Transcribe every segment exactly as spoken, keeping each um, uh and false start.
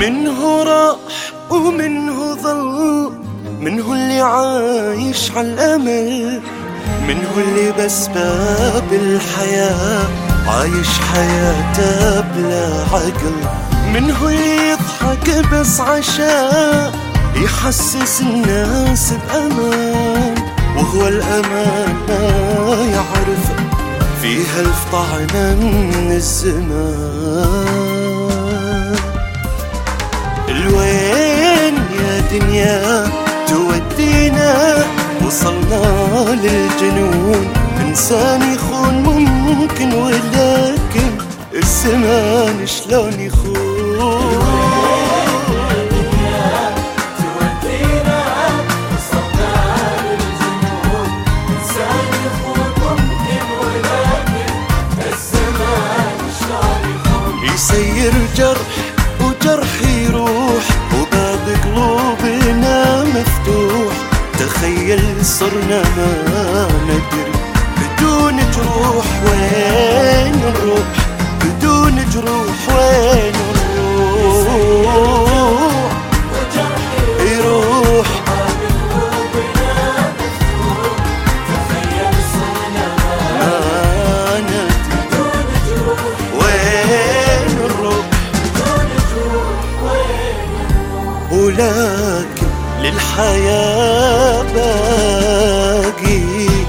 منه راح ومنه ظل، منه اللي عايش عالأمل، منه اللي بس باب الحياة عايش حياته بلا عقل، منه اللي يضحك بس عشان يحسس الناس بأمان، وهو الأمان ما يعرف فيها ألف طعنة من الزمان. الوين يا دنيا تودينا، وصلنا للجنون، إنسان يخون ممكن ولكن الزمان شلون يخون. يسير جرح وجرح يروح، وباب قلوبنا مفتوح، تخيل صرنا ما ندري بدون جروح وين نروح، بدون جروح وين نروح. يروح ولكن للحياة باقي.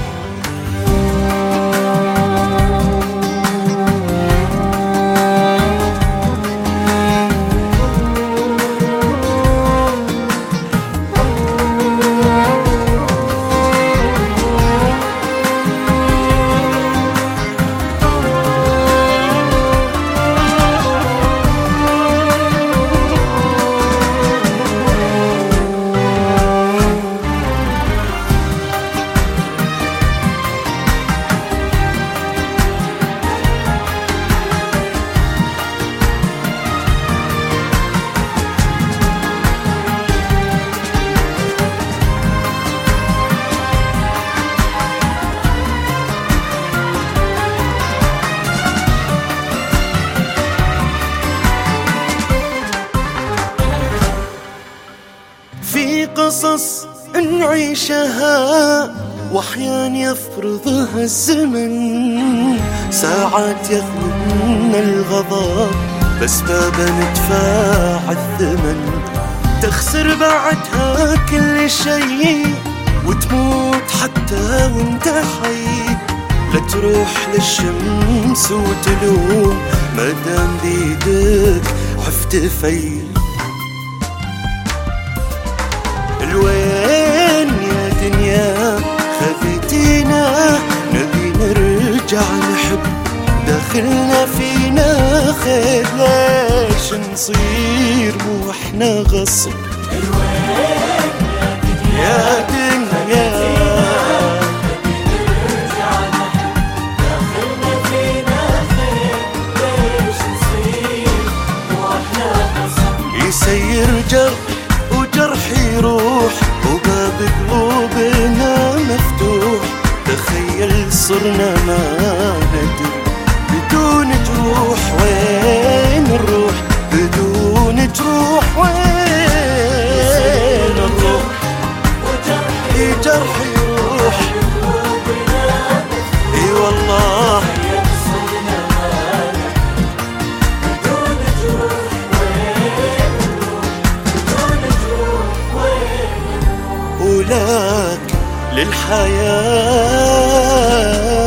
في قصص نعيشها وأحيان يفرضها الزمن، ساعات ياخذنا الغضب بس بابا ندفع الثمن، تخسر بعدها كل شيء وتموت حتى وانت حي، لا تروح للشمس وتلوم مادام بيدك حفت فيل. الوين يا دنيا خذيتينا، نبي نرجع نحب، داخلنا فينا خير ليش نصير مو احنا غصب. الوين يا دنيا نبي نرجع نحب، داخلنا فينا خير ليش نصير مو احنا غصب. يسير جرح وجرح يروح، وباب قلوبنا مفتوح، تخيل صرنا ما ندري بدون جروح وين نروح، بدون جروح وين نروح. جرح يروح اي والله، ولكن للحياة